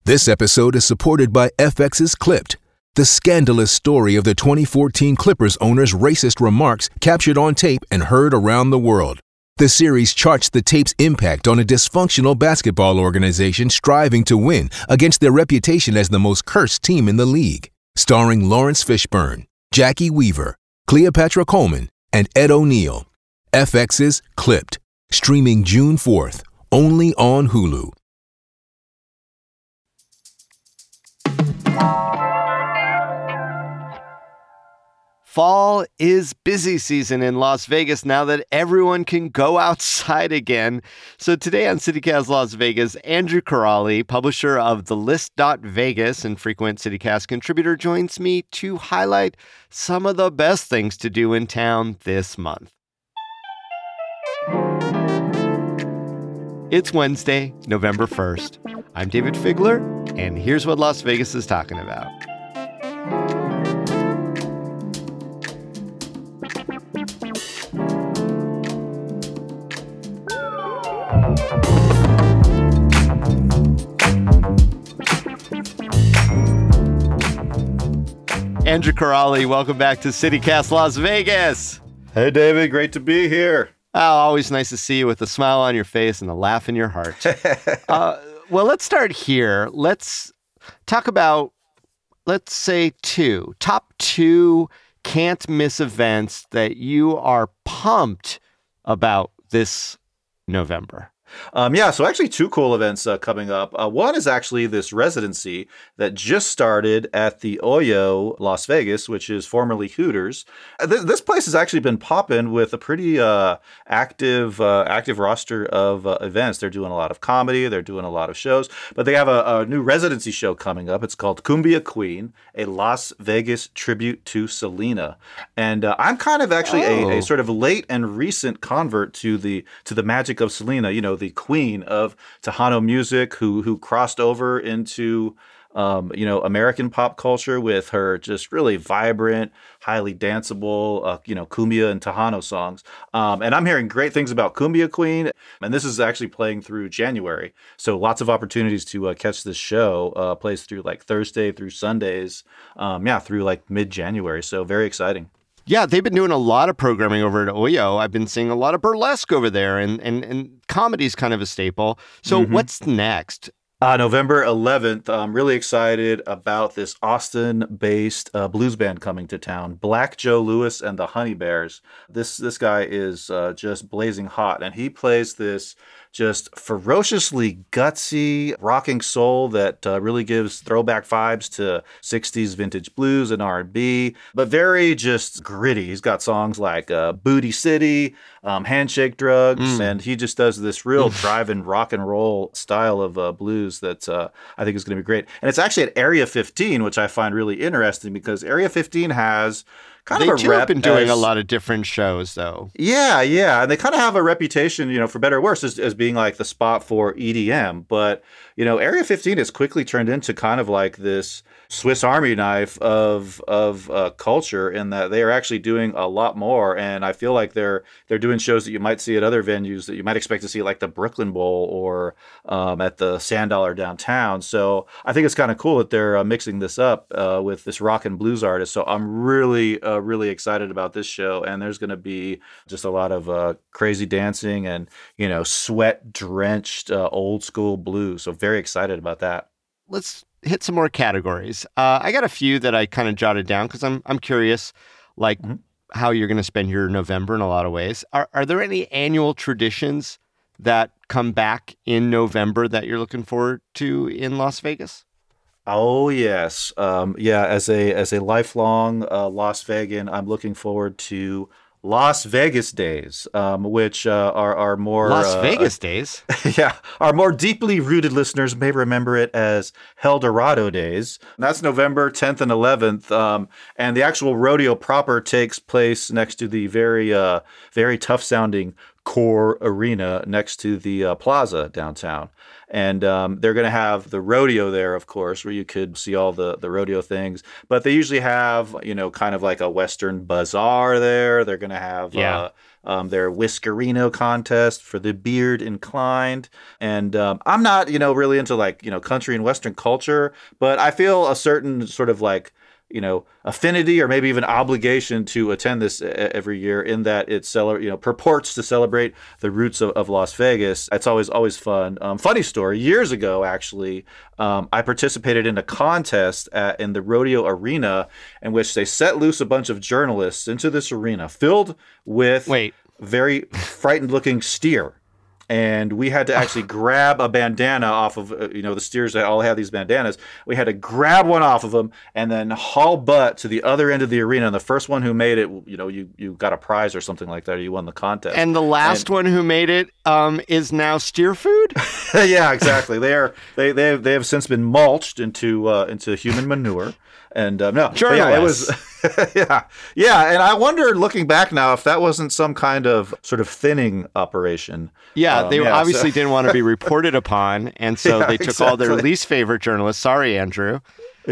This episode is supported by FX's Clipped, the scandalous story of the 2014 Clippers owner's racist remarks captured on tape and heard around the world. The series charts the tape's impact on a dysfunctional basketball organization striving to win against their reputation as the most cursed team in the league. Starring Lawrence Fishburne, Jackie Weaver, Cleopatra Coleman, and Ed O'Neill. FX's Clipped, streaming June 4th, only on Hulu. Fall is busy season in Las Vegas now that everyone can go outside again. So today on CityCast Las Vegas, Andrew Corrali, publisher of TheList.Vegas and frequent CityCast contributor, joins me to highlight some of the best things to do in town this month. It's Wednesday, November 1st. I'm David Figler, and here's what Las Vegas is talking about. Andrew Corrali, welcome back to CityCast Las Vegas. Hey, David. Great to be here. Oh, always nice to see you with a smile on your face and a laugh in your heart. Well, let's start here. Let's talk about, let's say, top two can't miss events that you are pumped about this November. So actually two cool events coming up. One is actually this residency that just started at the Oyo Las Vegas, which is formerly Hooters. This place has actually been popping with a pretty active roster of events. They're doing a lot of comedy. They're doing a lot of shows. But they have a new residency show coming up. It's called Cumbia Queen, a Las Vegas tribute to Selena. And I'm kind of actually a sort of late and recent convert to the magic of Selena. You know, the queen of Tejano music who crossed over into, American pop culture with her just really vibrant, highly danceable, cumbia and Tejano songs. And I'm hearing great things about Cumbia Queen. And this is actually playing through January. So lots of opportunities to catch this show. Plays through like Thursday through Sundays, through like mid-January. So very exciting. Yeah, they've been doing a lot of programming over at Oyo. I've been seeing a lot of burlesque over there, and comedy's kind of a staple. So what's next? November 11th, I'm really excited about this Austin-based blues band coming to town, Black Joe Lewis and the Honey Bears. This guy is just blazing hot, and he plays this just ferociously gutsy rocking soul that really gives throwback vibes to 60s vintage blues and R&B, but very just gritty. He's got songs like Booty City, Handshake Drugs, and he just does this real drive-in rock and roll style of blues that I think is going to be great. And it's actually at Area 15, which I find really interesting because Area 15 has kind of a rep. They've been doing a lot of different shows, though. Yeah. And they kind of have a reputation, for better or worse, as being like the spot for EDM. But, Area 15 has quickly turned into kind of like this Swiss Army knife of culture in that they are actually doing a lot more. And I feel like they're doing shows that you might see at other venues that you might expect to see like the Brooklyn Bowl or at the Sand Dollar downtown. So I think it's kind of cool that they're mixing this up with this rock and blues artist. So I'm really excited about this show. And there's going to be just a lot of crazy dancing and, sweat drenched old school blues. So very excited about that. Let's hit some more categories. I got a few that I kind of jotted down because I'm curious, how you're going to spend your November in a lot of ways. Are there any annual traditions that come back in November that you're looking forward to in Las Vegas? Oh yes, as a lifelong Las Vegan, I'm looking forward to Las Vegas Days, which are more Las Vegas Days. Yeah, our more deeply rooted listeners may remember it as Hell Dorado Days. That's November 10th and 11th, and the actual rodeo proper takes place next to the very tough sounding core arena next to the plaza downtown. And they're going to have the rodeo there, of course, where you could see all the rodeo things. But they usually have, kind of like a Western bazaar there. They're going to have their Whiskerino contest for the beard inclined. And I'm not, really into like, country and Western culture, but I feel a certain sort of like, affinity or maybe even obligation to attend this every year in that it purports to celebrate the roots of Las Vegas. It's always fun. Funny story, years ago, actually, I participated in a contest in the rodeo arena in which they set loose a bunch of journalists into this arena filled with very frightened looking steer. And we had to actually grab a bandana off of, the steers that all have these bandanas. We had to grab one off of them and then haul butt to the other end of the arena. And the first one who made it, you got a prize or something like that, or you won the contest. And the last one who made it is now steer food? Yeah, exactly. They have since been mulched into human manure. And no, yeah, it was, yeah. And I wonder, looking back now, if that wasn't some kind of sort of thinning operation. Yeah, they obviously didn't want to be reported upon, and so they took all their least favorite journalists. Sorry, Andrew.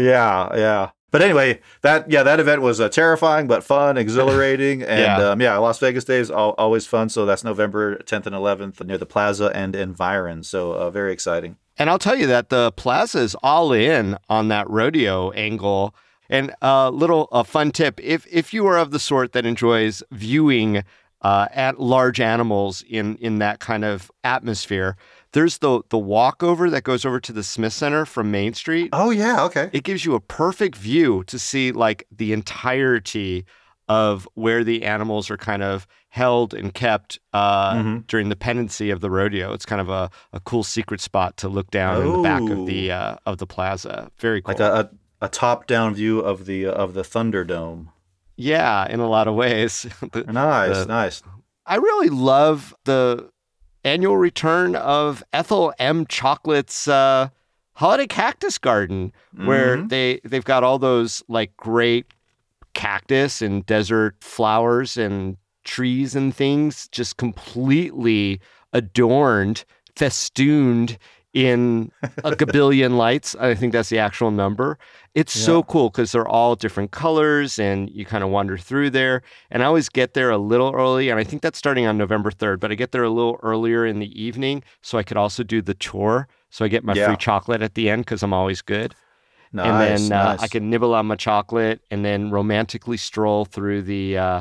Yeah. But anyway, that event was terrifying but fun, exhilarating, and Las Vegas Days always fun. So that's November 10th and 11th near the Plaza and environs. So very exciting. And I'll tell you that the Plaza is all in on that rodeo angle. And a fun tip: if you are of the sort that enjoys viewing at large animals in that kind of atmosphere, there's the walkover that goes over to the Smith Center from Main Street. Oh yeah, okay. It gives you a perfect view to see like the entirety of where the animals are kind of held and kept during the pendency of the rodeo. It's kind of a cool secret spot to look down in the back of the plaza. Very cool. Like a top-down view of the Thunderdome. Yeah, in a lot of ways. Nice. I really love the annual return of Ethel M. Chocolate's Holiday Cactus Garden, where they've got all those like great cactus and desert flowers and trees and things just completely adorned, festooned in a gabillion lights. I think that's the actual number. It's so cool because they're all different colors and you kind of wander through there. And I always get there a little early, and I think that's starting on November 3rd, but I get there a little earlier in the evening so I could also do the tour. So I get my free chocolate at the end because I'm always good. Nice, and then I can nibble on my chocolate and then romantically stroll through the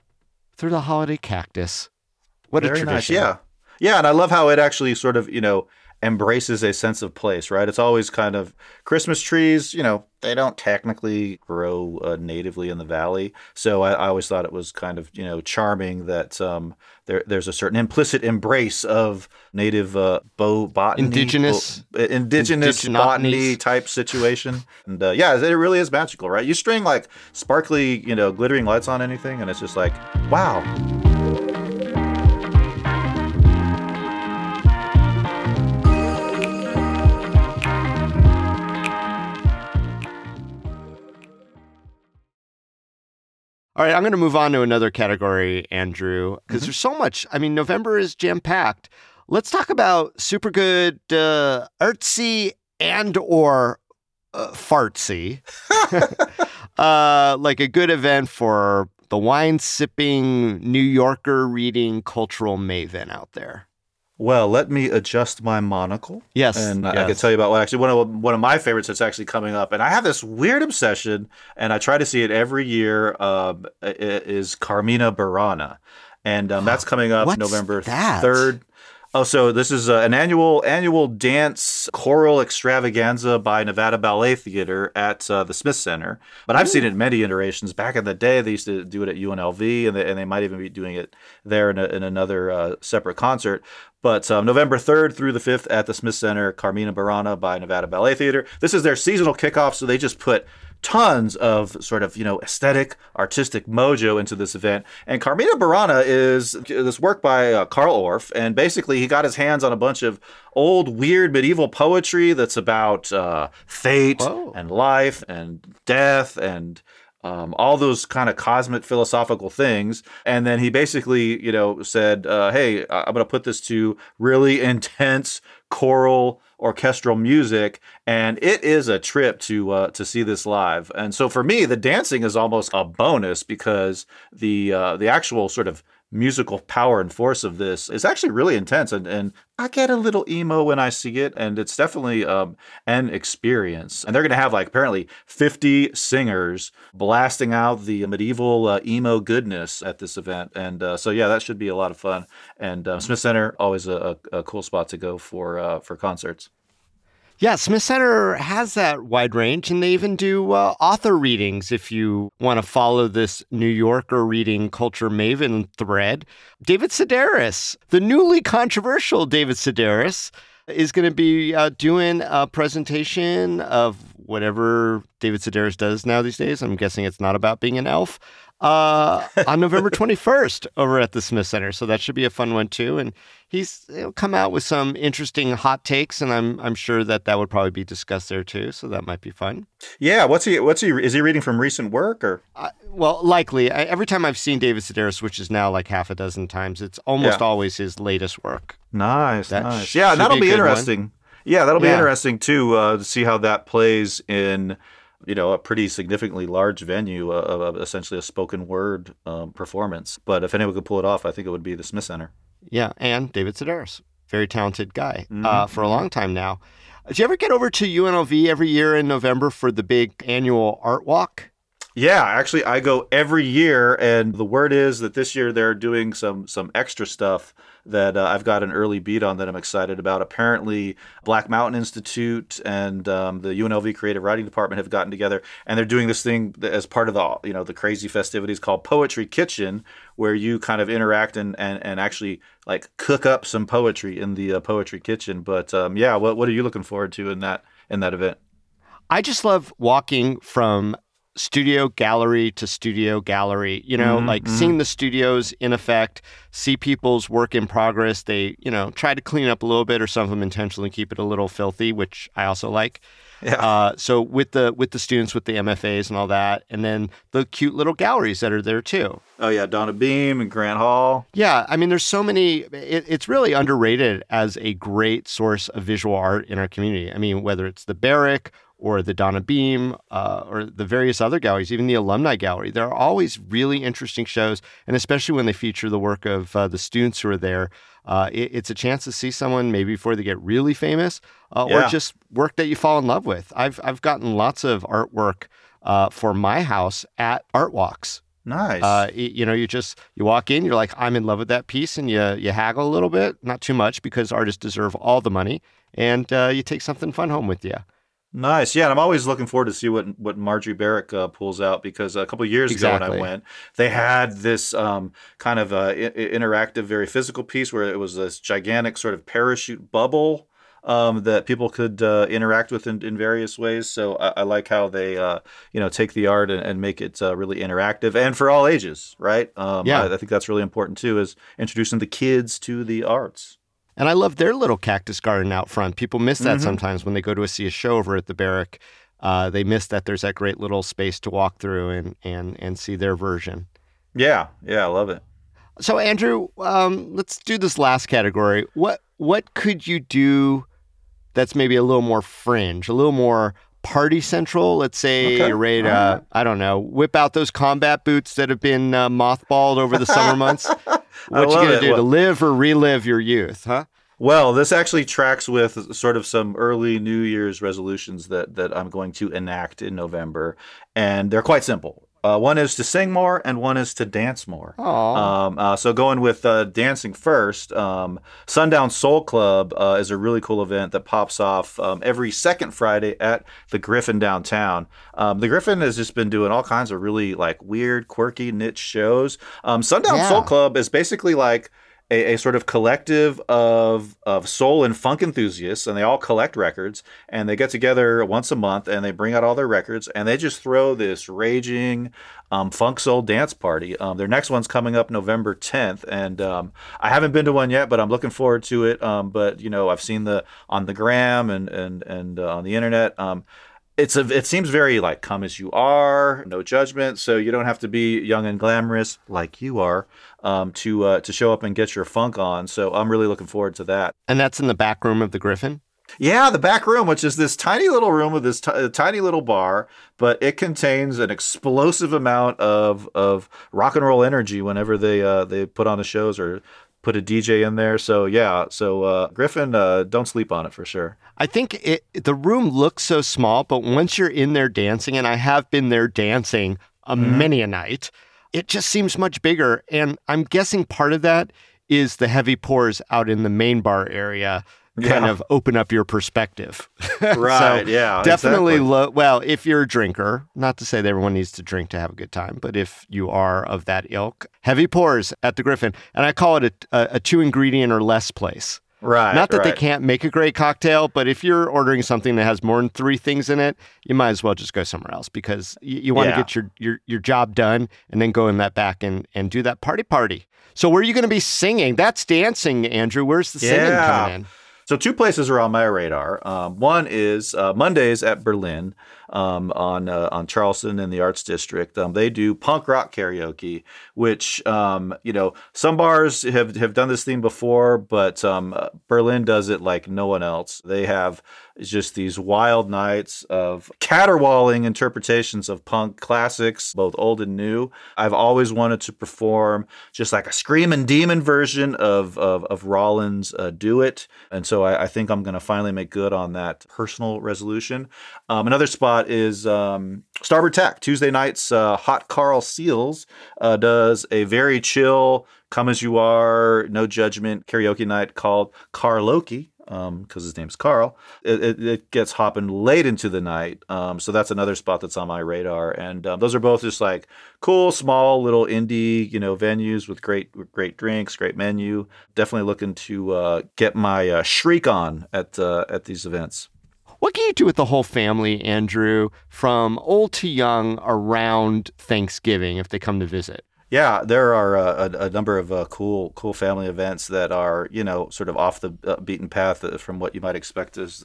holiday cactus. What Very a tradition. Nice. Yeah, and I love how it actually sort of, embraces a sense of place, right? It's always kind of Christmas trees, they don't technically grow natively in the valley. So I always thought it was kind of, charming that there's a certain implicit embrace of native botany. Indigenous botany type situation. And it really is magical, right? You string like sparkly, glittering lights on anything and it's just like, wow. All right, I'm going to move on to another category, Andrew, because there's so much. I mean, November is jam-packed. Let's talk about super good artsy and or fartsy. Like a good event for the wine-sipping, New Yorker reading cultural maven out there. Well, let me adjust my monocle. Yes. And I can tell you about one of my favorites that's actually coming up. And I have this weird obsession, and I try to see it every year, is Carmina Burana. And that's coming up November 3rd. Oh, so this is an annual dance choral extravaganza by Nevada Ballet Theater at the Smith Center. But I've seen it in many iterations. Back in the day, they used to do it at UNLV, and they might even be doing it there in another separate concert. But November 3rd through the 5th at the Smith Center, Carmina Burana by Nevada Ballet Theater. This is their seasonal kickoff, so they just put tons of sort of, aesthetic, artistic mojo into this event. And Carmina Burana is this work by Carl Orff, and basically he got his hands on a bunch of old, weird medieval poetry that's about fate and life and death and all those kind of cosmic philosophical things. And then he basically, said, hey, I'm going to put this to really intense choral orchestral music, and it is a trip to see this live. And so for me, the dancing is almost a bonus because the actual sort of musical power and force of this is actually really intense, and I get a little emo when I see it, and it's definitely an experience. And they're going to have apparently 50 singers blasting out the medieval emo goodness at this event, and so yeah, that should be a lot of fun. And Smith Center, always a cool spot to go for concerts. Yeah, Smith Center has that wide range, and they even do author readings if you want to follow this New Yorker reading culture maven thread. David Sedaris, the newly controversial David Sedaris, is going to be doing a presentation of whatever David Sedaris does now these days. I'm guessing it's not about being an elf. On November 21st over at the Smith Center. So that should be a fun one too. And he's come out with some interesting hot takes, and I'm sure that would probably be discussed there too. So that might be fun. Yeah. Is he reading from recent work or? Well, likely. Every time I've seen David Sedaris, which is now like half a dozen times, it's almost always his latest work. Nice. Yeah. That'll be interesting. One. Yeah. That'll be interesting too, to see how that plays in, a pretty significantly large venue of essentially a spoken word performance. But if anyone could pull it off, I think it would be the Smith Center. Yeah, and David Sedaris, very talented guy for a long time now. Do you ever get over to UNLV every year in November for the big annual art walk? Yeah, actually, I go every year, and the word is that this year they're doing some extra stuff that I've got an early beat on that I'm excited about. Apparently, Black Mountain Institute and the UNLV Creative Writing Department have gotten together, and they're doing this thing as part of the crazy festivities called Poetry Kitchen, where you kind of interact and actually cook up some poetry in the Poetry Kitchen. But what are you looking forward to in that event? I just love walking from studio gallery to studio gallery, seeing the studios in effect, see people's work in progress. They, try to clean up a little bit, or some of them intentionally keep it a little filthy, which I also like. Yeah. So with the students, with the MFAs and all that, and then the cute little galleries that are there too. Oh yeah, Donna Beam and Grant Hall. Yeah, I mean, there's so many. It's really underrated as a great source of visual art in our community. I mean, whether it's the Barrick or the Donna Beam, or the various other galleries, even the Alumni Gallery. There are always really interesting shows, and especially when they feature the work of the students who are there, it's a chance to see someone maybe before they get really famous, or just work that you fall in love with. I've gotten lots of artwork for my house at art walks. Nice. You walk in, you're like, I'm in love with that piece, and you haggle a little bit, not too much, because artists deserve all the money, and you take something fun home with you. Nice. Yeah, and I'm always looking forward to see what Marjorie Barrick pulls out, because a couple of years ago when I went, they had this kind of interactive, very physical piece where it was this gigantic sort of parachute bubble that people could interact with in various ways. So I like how they take the art and make it really interactive and for all ages, right? I think that's really important too, is introducing the kids to the arts. And I love their little cactus garden out front. People miss that sometimes when they go to see a show over at the Barrick. They miss that there's that great little space to walk through and see their version. Yeah, I love it. So Andrew, let's do this last category. What could you do that's maybe a little more fringe, a little more party central? Let's say you're ready to, I don't know, whip out those combat boots that have been mothballed over the summer months. What you gonna do to live or relive your youth, huh? Well, this actually tracks with sort of some early New Year's resolutions that I'm going to enact in November, and they're quite simple. One is to sing more, and one is to dance more. So going with dancing first, Sundown Soul Club is a really cool event that pops off every second Friday at the Griffin downtown. The Griffin has just been doing all kinds of really weird, quirky, niche shows. Sundown Soul Club is basically like a sort of collective of soul and funk enthusiasts, and they all collect records, and they get together once a month, and they bring out all their records, and they just throw this raging funk soul dance party. Their next one's coming up November 10th, and I haven't been to one yet, but I'm looking forward to it. But I've seen on the gram and on the internet. It seems very like come as you are, no judgment. So you don't have to be young and glamorous like you are to show up and get your funk on. So I'm really looking forward to that. And that's in the back room of the Griffin? Yeah, the back room, which is this tiny little room with this tiny little bar, but it contains an explosive amount of rock and roll energy whenever they put on the shows or put a DJ in there. So yeah, Griffin, don't sleep on it for sure. I think the room looks so small, but once you're in there dancing, and I have been there dancing many a night, it just seems much bigger. And I'm guessing part of that is the heavy pours out in the main bar area kind of open up your perspective. Right, so yeah. Definitely, exactly. well, if you're a drinker, not to say that everyone needs to drink to have a good time, but if you are of that ilk, heavy pours at the Griffin. And I call it a 2-ingredient or less place. Right. Not that they can't make a great cocktail, but if you're ordering something that has more than 3 things in it, you might as well just go somewhere else because you want to get your job done and then go in that back and do that party. So where are you going to be singing? That's dancing, Andrew. Where's the singing coming in? So 2 places are on my radar. One is Mondays at Berlin on Charleston in the Arts District. They do punk rock karaoke, which some bars have done this theme before, but Berlin does it like no one else. They have just these wild nights of caterwauling interpretations of punk classics, both old and new. I've always wanted to perform just like a screaming demon version of Rollins' "Do It," and so I think I'm going to finally make good on that personal resolution. Another spot is Starboard Tack. Tuesday nights, Hot Carl Seals does a very chill, come as you are, no judgment karaoke night called Carloki. Because his name's Carl. It gets hopping late into the night. So that's another spot that's on my radar. And those are both just like cool, small, little indie, venues with great drinks, great menu. Definitely looking to get my shriek on at these events. What can you do with the whole family, Andrew, from old to young around Thanksgiving if they come to visit? Yeah, there are a number of cool family events that are, sort of off the beaten path from what you might expect as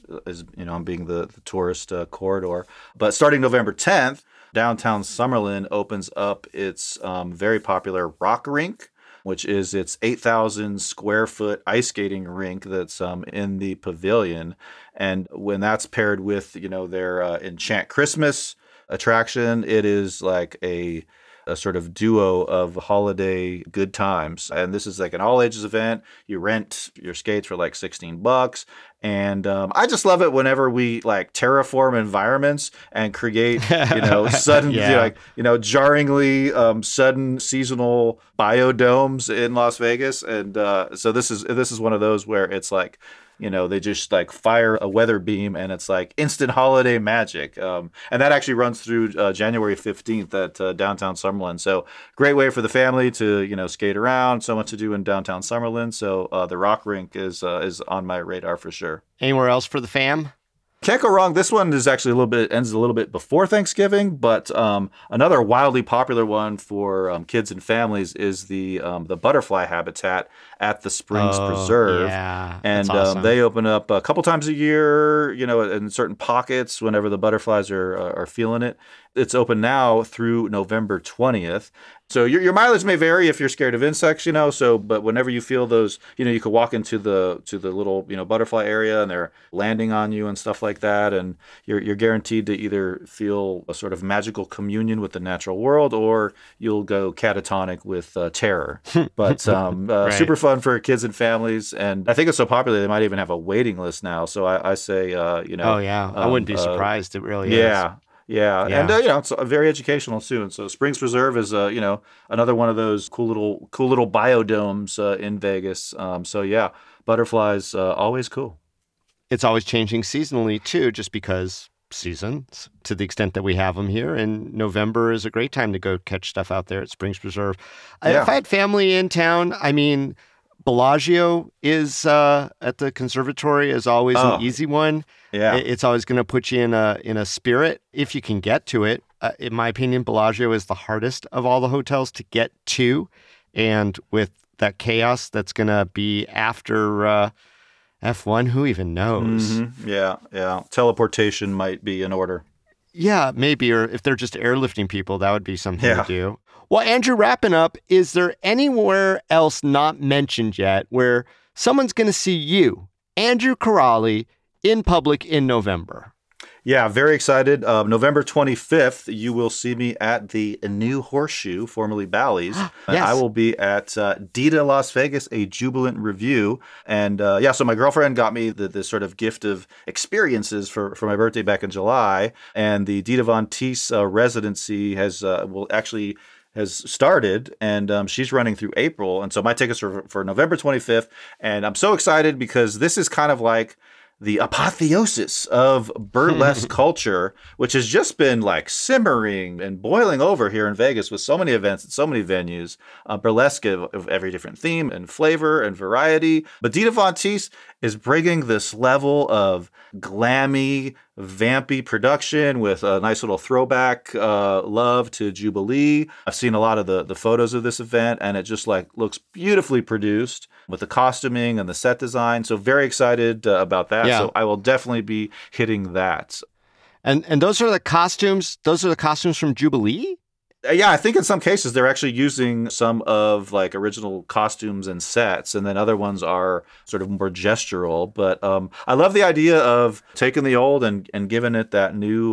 being the tourist corridor. But starting November 10th, downtown Summerlin opens up its very popular Rock Rink, which is its 8,000 square foot ice skating rink that's in the pavilion. And when that's paired with, their Enchant Christmas attraction, it is like a sort of duo of holiday good times. And this is like an all ages event. You rent your skates for like $16. And I just love it whenever we like terraform environments and create, sudden, jarringly sudden seasonal biodomes in Las Vegas. And so this is one of those where it's like, they just like fire a weather beam and it's like instant holiday magic. And that actually runs through January 15th at downtown Summerlin. So great way for the family to, skate around. So much to do in downtown Summerlin. So the Rock Rink is on my radar for sure. Anywhere else for the fam? Can't go wrong. This one is actually ends a little bit before Thanksgiving, but another wildly popular one for kids and families is the butterfly habitat at the Springs Preserve. Yeah, and awesome. They open up a couple times a year, in certain pockets whenever the butterflies are feeling it. It's open now through November 20th. So your mileage may vary if you're scared of insects, but whenever you feel those, you could walk into the little, butterfly area and they're landing on you and stuff like that. And you're guaranteed to either feel a sort of magical communion with the natural world or you'll go catatonic with terror. But Right. super fun for kids and families. And I think it's so popular, they might even have a waiting list now. So I say, Oh, yeah. I wouldn't be surprised. It really is. Yeah. And it's very educational soon. So Springs Preserve is another one of those cool little biodomes in Vegas. So butterflies always cool. It's always changing seasonally too, just because seasons to the extent that we have them here. And November is a great time to go catch stuff out there at Springs Preserve. Yeah. If I had family in town, Bellagio is at the conservatory is always an easy one. Yeah. It's always going to put you in a spirit if you can get to it. In my opinion, Bellagio is the hardest of all the hotels to get to. And with that chaos that's going to be after F1, who even knows? Mm-hmm. Yeah. Teleportation might be in order. Yeah, maybe. Or if they're just airlifting people, that would be something to do. Well, Andrew, wrapping up, is there anywhere else not mentioned yet where someone's going to see you, Andrew Kiraly, in public in November? Yeah, very excited. November 25th, you will see me at the New Horseshoe, formerly Bally's. Yes. And I will be at DITA Las Vegas, a Jubilant Review. And so my girlfriend got me the sort of gift of experiences for my birthday back in July. And the Dita Von Teese residency has started, and she's running through April. And so my tickets are for November 25th. And I'm so excited because this is kind of like the apotheosis of burlesque culture, which has just been like simmering and boiling over here in Vegas with so many events and so many venues, burlesque of every different theme and flavor and variety. But Dita Von Teese is bringing this level of glammy, vampy production with a nice little throwback love to Jubilee. I've seen a lot of the photos of this event, and it just like looks beautifully produced with the costuming and the set design. So very excited about that. Yeah. So I will definitely be hitting that. And those are the costumes. Those are the costumes from Jubilee? Yeah, I think in some cases they're actually using some of like original costumes and sets, and then other ones are sort of more gestural. But I love the idea of taking the old and giving it that new,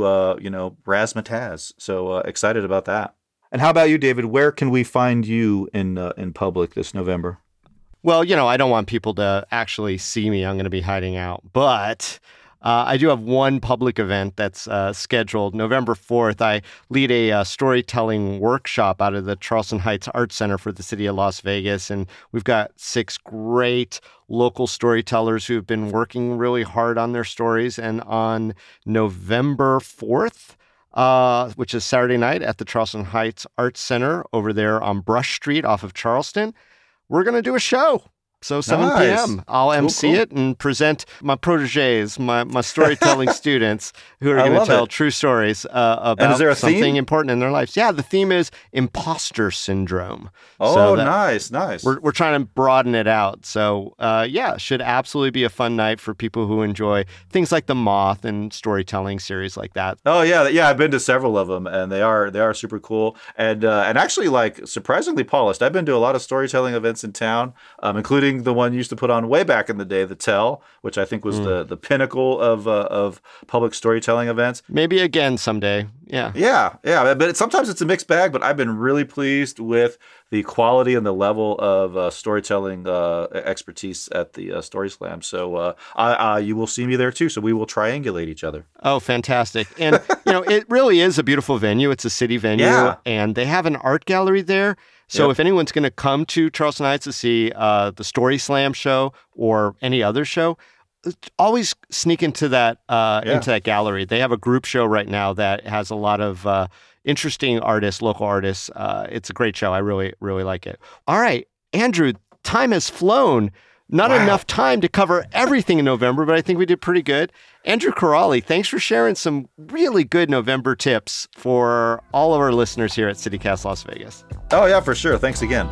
razzmatazz. So excited about that. And how about you, David? Where can we find you in public this November? Well, I don't want people to actually see me. I'm going to be hiding out. But I do have one public event that's scheduled November 4th. I lead a storytelling workshop out of the Charleston Heights Arts Center for the city of Las Vegas. And we've got 6 great local storytellers who've been working really hard on their stories. And on November 4th, which is Saturday night at the Charleston Heights Arts Center over there on Brush Street off of Charleston, we're going to do a show. So 7 p.m. I'll MC it and present my proteges, my storytelling students who are going to tell true stories about something theme? important in their lives. Yeah, the theme is imposter syndrome. Oh, nice. We're trying to broaden it out. So should absolutely be a fun night for people who enjoy things like The Moth and storytelling series like that. Oh yeah. I've been to several of them, and they are super cool and actually like surprisingly polished. I've been to a lot of storytelling events in town, including the one you used to put on way back in the day, the Tell, which I think was the pinnacle of public storytelling events. Maybe again someday. Yeah. But sometimes it's a mixed bag, but I've been really pleased with the quality and the level of storytelling expertise at the Story Slam. So you will see me there too. So we will triangulate each other. Oh, fantastic. And, it really is a beautiful venue. It's a city venue, and they have an art gallery there. So if anyone's going to come to Charleston Heights to see the Story Slam show or any other show, always sneak into that gallery. They have a group show right now that has a lot of interesting artists, local artists. It's a great show. I really, really like it. All right, Andrew, time has flown. Not enough time to cover everything in November, but I think we did pretty good. Andrew Kiraly, thanks for sharing some really good November tips for all of our listeners here at CityCast Las Vegas. Oh, yeah, for sure. Thanks again.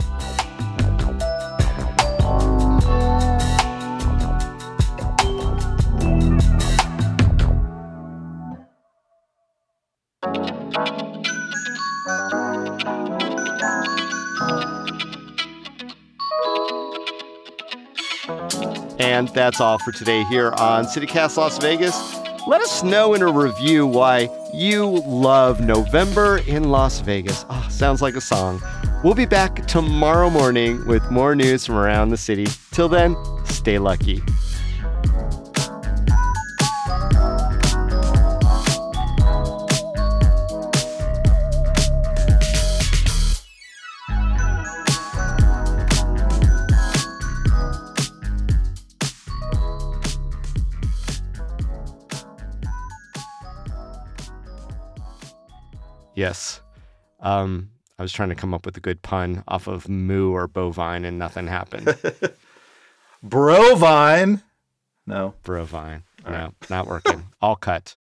And that's all for today here on CityCast Las Vegas. Let us know in a review why you love November in Las Vegas. Oh, sounds like a song. We'll be back tomorrow morning with more news from around the city. Till then, stay lucky. Yes. I was trying to come up with a good pun off of moo or bovine and nothing happened. Brovine. No. Brovine. No, not working. All cut.